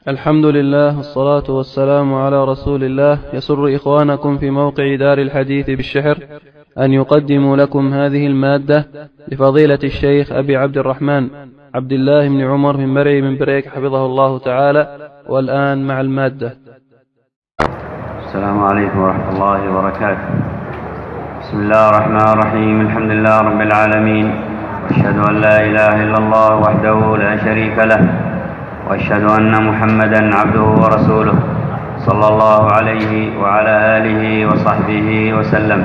الحمد لله والصلاة والسلام على رسول الله. يسر إخوانكم في موقع دار الحديث بالشحر أن يقدموا لكم هذه المادة لفضيلة الشيخ أبي عبد الرحمن عبد الله بن عمر بن مرعي بن بريك حفظه الله تعالى. والآن مع المادة. السلام عليكم ورحمة الله وبركاته. بسم الله الرحمن الرحيم. الحمد لله رب العالمين، وأشهد أن لا إله إلا الله وحده لا شريك له، وأشهد أن محمدا عبده ورسوله صلى الله عليه وعلى آله وصحبه وسلم.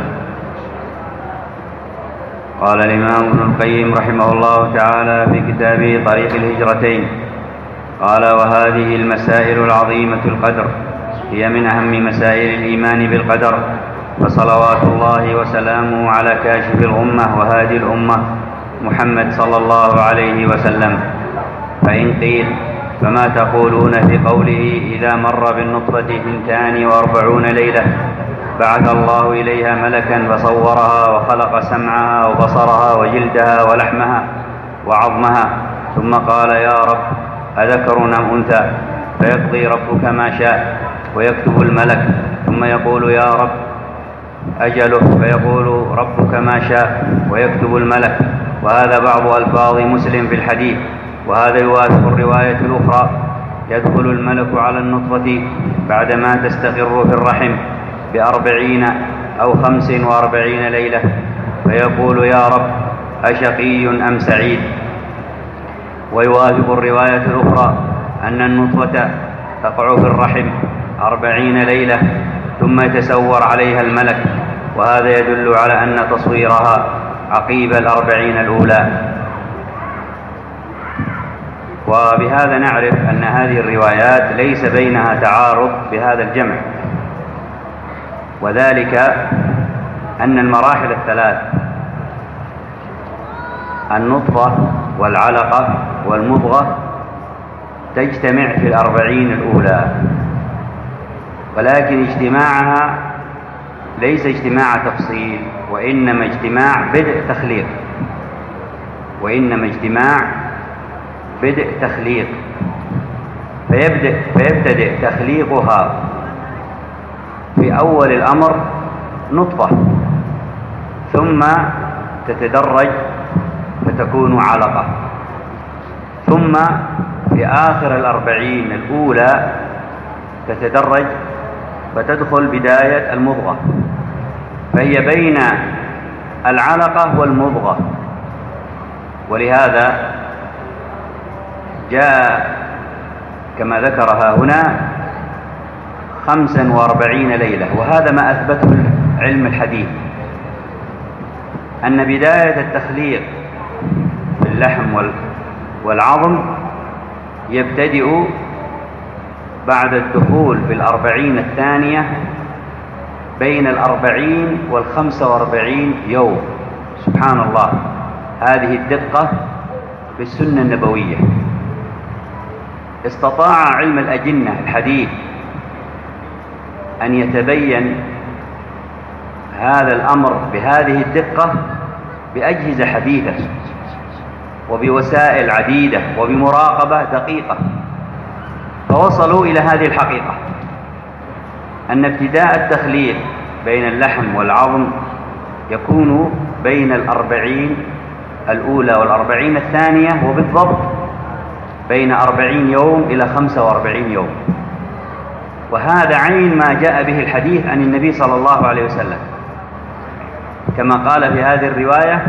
قال الإمام ابن القيم رحمه الله تعالى في كتابه طريق الهجرتين، قال: وهذه المسائل العظيمة القدر هي من أهم مسائل الإيمان بالقدر، فصلوات الله وسلامه على كاشف الغمة وهادي الأمة محمد صلى الله عليه وسلم. فإن قيل: فما تقولون في قوله إذا مر بالنطفة 42 ليلة بعث الله إليها ملكا فصورها وخلق سمعها وبصرها وجلدها ولحمها وعظمها، ثم قال: يا رب أذكر أم أنثى؟ فيقضي ربك ما شاء ويكتب الملك، ثم يقول: يا رب أجله؟ فيقول ربك ما شاء ويكتب الملك. وهذا بعض ألفاظ مسلم في الحديث، وهذا يوافق الرواية الأخرى: يدخل الملك على النطفة بعدما تستقر في الرحم 40 أو 45 ليلة، فيقول: يا رب أشقي أم سعيد؟ ويوافق الرواية الأخرى أن النطفة تقع في الرحم 40 ليلة ثم يتسور عليها الملك، وهذا يدل على أن تصويرها عقيب 40 الأولى. وبهذا نعرف أن هذه الروايات ليس بينها تعارض بهذا الجمع، وذلك أن المراحل الثلاث النطفة والعلقة والمضغة تجتمع في 40 الأولى، ولكن اجتماعها ليس اجتماع تفصيل، وإنما اجتماع بدء تخليق، فيبتدئ تخليقها في أول الأمر نطفة، ثم تتدرج فتكون علقة، ثم في آخر 40 الأولى تتدرج فتدخل بداية المضغة، فهي بين العلقة والمضغة. ولهذا جاء كما ذكرها هنا 45 ليلة، وهذا ما أثبته علم الحديث، أن بداية التخليق في اللحم والعظم يبتدئ بعد الدخول في 40 الثانية بين 40 و45 يوم. سبحان الله، هذه الدقة في السنة النبوية. استطاع علم الأجنة الحديث أن يتبين هذا الأمر بهذه الدقة بأجهزة حديثة وبوسائل عديدة وبمراقبة دقيقة، فوصلوا إلى هذه الحقيقة، أن ابتداء التخليق بين اللحم والعظم يكون بين 40 الأولى وال40 الثانية، وبالضبط بين 40 يوم إلى 45 يوم. وهذا عين ما جاء به الحديث عن النبي صلى الله عليه وسلم، كما قال في هذه الرواية: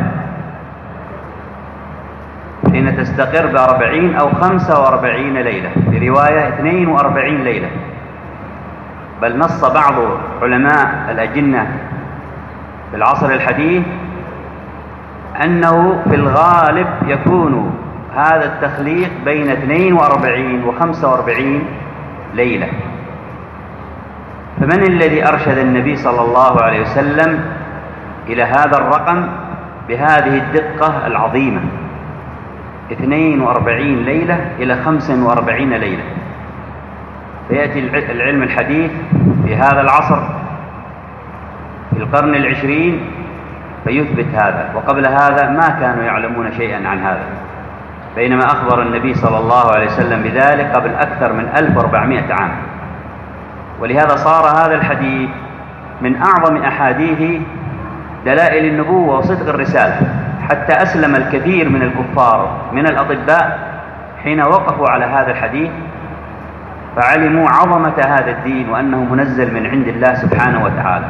حين تستقر ب40 أو 45 ليلة، في رواية 42 ليلة. بل نص بعض علماء الأجنة في العصر الحديث أنه في الغالب يكون هذا التخليق بين 42 و45 ليلة. فمن الذي أرشد النبي صلى الله عليه وسلم إلى هذا الرقم بهذه الدقة العظيمة؟ 42 ليلة إلى 45 ليلة. فيأتي العلم الحديث في هذا العصر في القرن 20 فيثبت هذا، وقبل هذا ما كانوا يعلمون شيئا عن هذا. بينما أخبر النبي صلى الله عليه وسلم بذلك قبل أكثر من 1400 عام. ولهذا صار هذا الحديث من أعظم أحاديث دلائل النبوة وصدق الرسالة، حتى أسلم الكثير من الكفار من الأطباء حين وقفوا على هذا الحديث، فعلموا عظمة هذا الدين وأنه منزل من عند الله سبحانه وتعالى.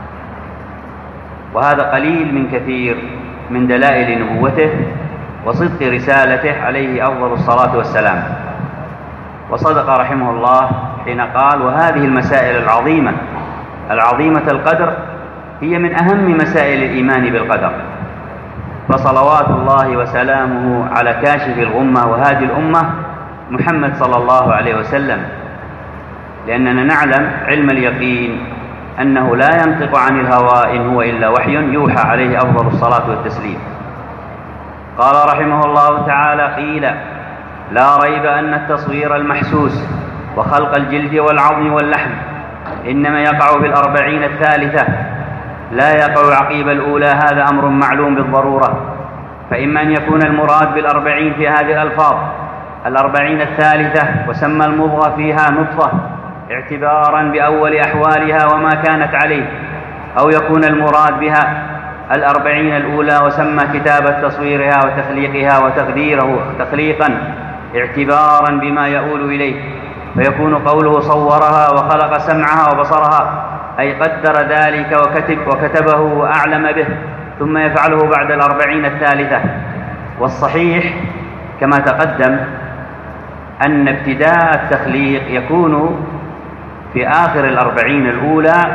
وهذا قليل من كثير من دلائل نبوته وصدق رسالته عليه أفضل الصلاة والسلام. وصدق رحمه الله حين قال: وهذه المسائل العظيمة القدر هي من أهم مسائل الإيمان بالقدر. فصلوات الله وسلامه على كاشف الغمة وهادي الأمة محمد صلى الله عليه وسلم، لأننا نعلم علم اليقين أنه لا ينطق عن الهوى إن هو إلا وحي يوحى عليه أفضل الصلاة والتسليم. قال رحمه الله تعالى: قيل: لا ريب أن التصوير المحسوس وخلق الجلد والعظم واللحم إنما يقع في 40 الثالثة، لا يقع عقيب الأولى. هذا أمر معلوم بالضرورة. فإما أن يكون المراد 40 في هذه الألفاظ 40 الثالثة وسمى المضغة فيها نطفة اعتبارا بأول أحوالها وما كانت عليه، أو يكون المراد بها 40 الأولى وسمى كتابة تصويرها وتخليقها وتقديره تخليقا اعتبارا بما يؤول إليه، فيكون قوله صورها وخلق سمعها وبصرها أي قدر ذلك وكتبه وأعلم به، ثم يفعله بعد 40 الثالثة. والصحيح كما تقدم أن ابتداء التخليق يكون في آخر 40 الأولى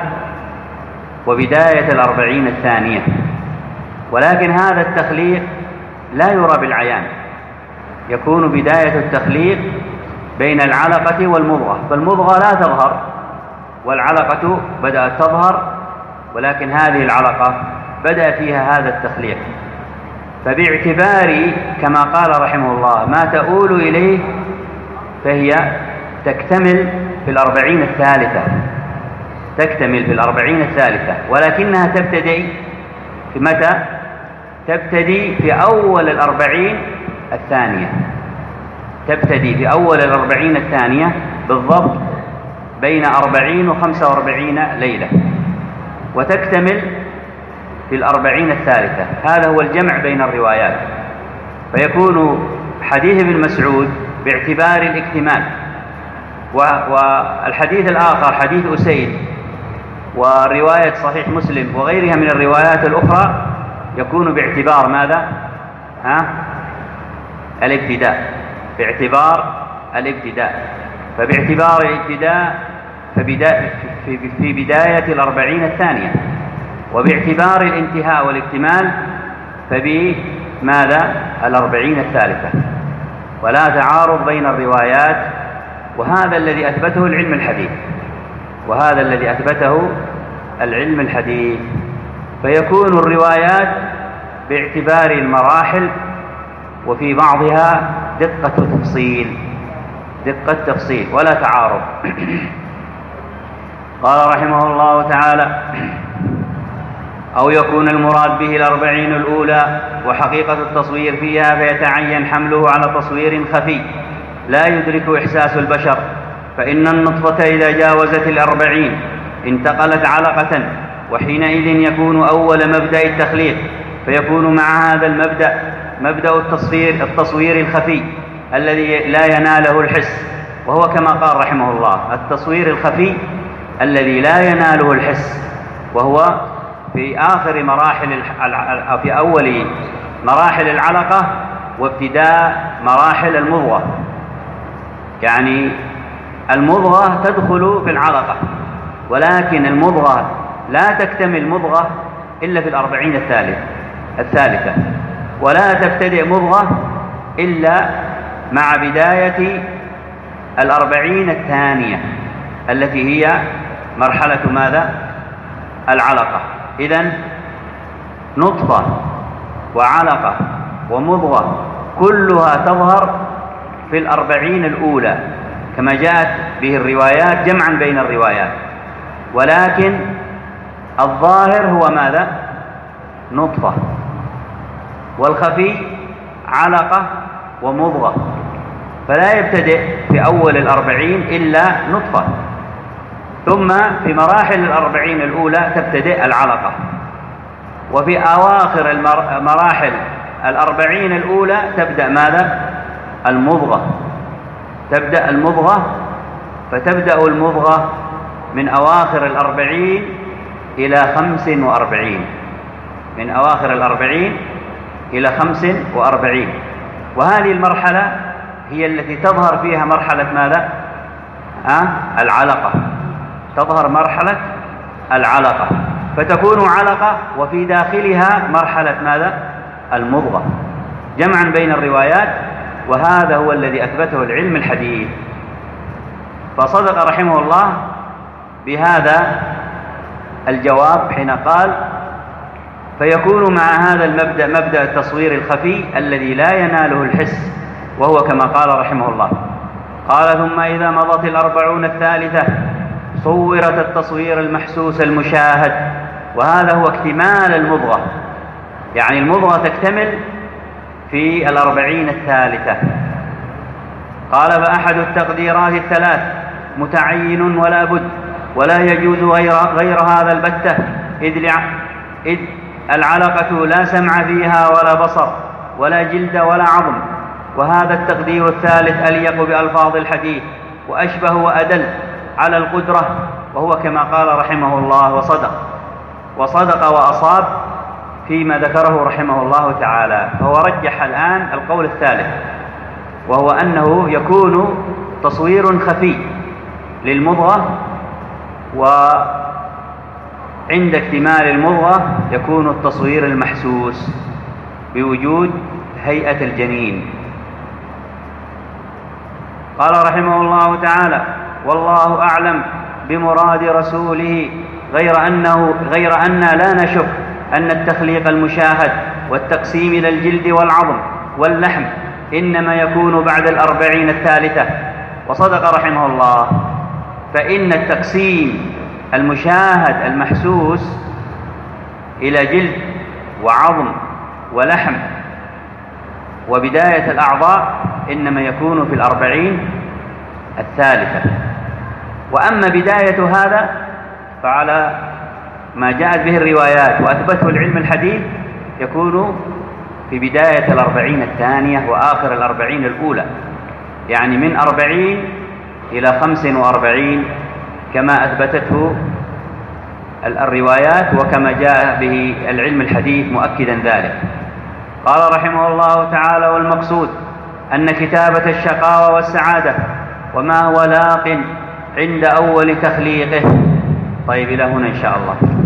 وبداية 40 الثانية، ولكن هذا التخليق لا يرى بالعيان، يكون بداية التخليق بين العلقة والمضغة، فالمضغة لا تظهر والعلقة بدأت تظهر، ولكن هذه العلقة بدأ فيها هذا التخليق. فباعتبار كما قال رحمه الله ما تؤول إليه فهي تكتمل في 40 الثالثة، تكتمل في 40 الثالثة، ولكنها تبتدي في متى؟ تبتدي في أول 40 الثانية، تبتدي في أول 40 الثانية بالضبط بين 40 و45 ليلة، وتكتمل في 40 الثالثة. هذا هو الجمع بين الروايات، فيكون حديث ابن مسعود باعتبار الاكتمال، والحديث الآخر حديث أسيد ورواية صحيح مسلم وغيرها من الروايات الأخرى يكون باعتبار ماذا؟ الابتداء، باعتبار الابتداء. فباعتبار الابتداء في بداية 40 الثانية، وباعتبار الانتهاء والاكتمال فبماذا؟ 40 الثالثة. ولا تعارض بين الروايات، وهذا الذي أثبته العلم الحديث، وهذا الذي أثبته العلم الحديث. فيكون الروايات باعتبار المراحل، وفي بعضها دقة تفصيل ولا تعارض. قال رحمه الله تعالى: أو يكون المراد به 40 الأولى وحقيقة التصوير فيها فيتعين حمله على تصوير خفي لا يدرك إحساس البشر، فإن النطفة إذا جاوزت 40 انتقلت علقة، وحينئذ يكون أول مبدأ التخليق، فيكون مع هذا المبدأ مبدأ التصوير الخفي الذي لا يناله الحس، وهو كما قال رحمه الله التصوير الخفي الذي لا يناله الحس، وهو في آخر في أول مراحل العلقة وابتداء مراحل المضغة. يعني المضغة تدخل في العلقة، ولكن المضغة لا تكتمل مضغة إلا في 40 الثالثة، ولا تبتدئ مضغة إلا مع بداية 40 الثانية التي هي مرحلة ماذا؟ العلقة. إذن نطفة وعلقة ومضغة كلها تظهر في 40 الأولى كما جاءت به الروايات جمعا بين الروايات، ولكن الظاهر هو ماذا؟ نطفة، والخفي علقة ومضغة، فلا يبتدئ في أول 40 إلا نطفة، ثم في مراحل 40 الأولى تبتدئ العلقة، وفي أواخر مراحل 40 الأولى تبدأ ماذا؟ المضغة، تبدأ المضغة، فتبدأ المضغة من أواخر 40 إلى 45، من أواخر 40 إلى 45، وهذه المرحلة هي التي تظهر فيها مرحلة ماذا؟ العلقة، تظهر مرحلة العلقة، فتكون علقة وفي داخلها مرحلة ماذا؟ المضغة، جمعا بين الروايات، وهذا هو الذي أثبته العلم الحديث. فصدق رحمه الله بهذا الجواب حين قال: فيكون مع هذا المبدأ مبدأ التصوير الخفي الذي لا يناله الحس، وهو كما قال رحمه الله. قال: ثم إذا مضت 40 الثالثة صورت التصوير المحسوس المشاهد، وهذا هو اكتمال المضغة، يعني المضغة تكتمل في 40 الثالثة. قال: فأحد التقديرات الثلاث متعين ولا بد، ولا يجوز غير هذا البتة، إذ العلقة لا سمع فيها ولا بصر ولا جلد ولا عظم، وهذا التقدير الثالث أليق بألفاظ الحديث وأشبه وأدل على القدرة، وهو كما قال رحمه الله وصدق وأصاب فيما ذكره رحمه الله تعالى. فهو رجح الآن القول الثالث، وهو أنه يكون تصوير خفي للمضغة، وعند اكتمال المضغة يكون التصوير المحسوس بوجود هيئة الجنين. قال رحمه الله تعالى: والله أعلم بمراد رسوله، غير أننا لا نشك أن التخليق المشاهد والتقسيم إلى الجلد والعظم واللحم إنما يكون بعد 40 الثالثة. وصدق رحمه الله، فإن التقسيم المشاهد المحسوس إلى جلد وعظم ولحم وبداية الأعضاء إنما يكون في 40 الثالثة. وأما بداية هذا فعلى ما جاءت به الروايات وأثبته العلم الحديث يكون في بداية 40 الثانية وآخر 40 الأولى، يعني من 40 إلى 45 كما أثبتته الروايات وكما جاء به العلم الحديث مؤكدا ذلك. قال رحمه الله تعالى: والمقصود أن كتابة الشقاوة والسعادة وما هو لاق عند أول تخليقه. طيب، إلى هنا إن شاء الله.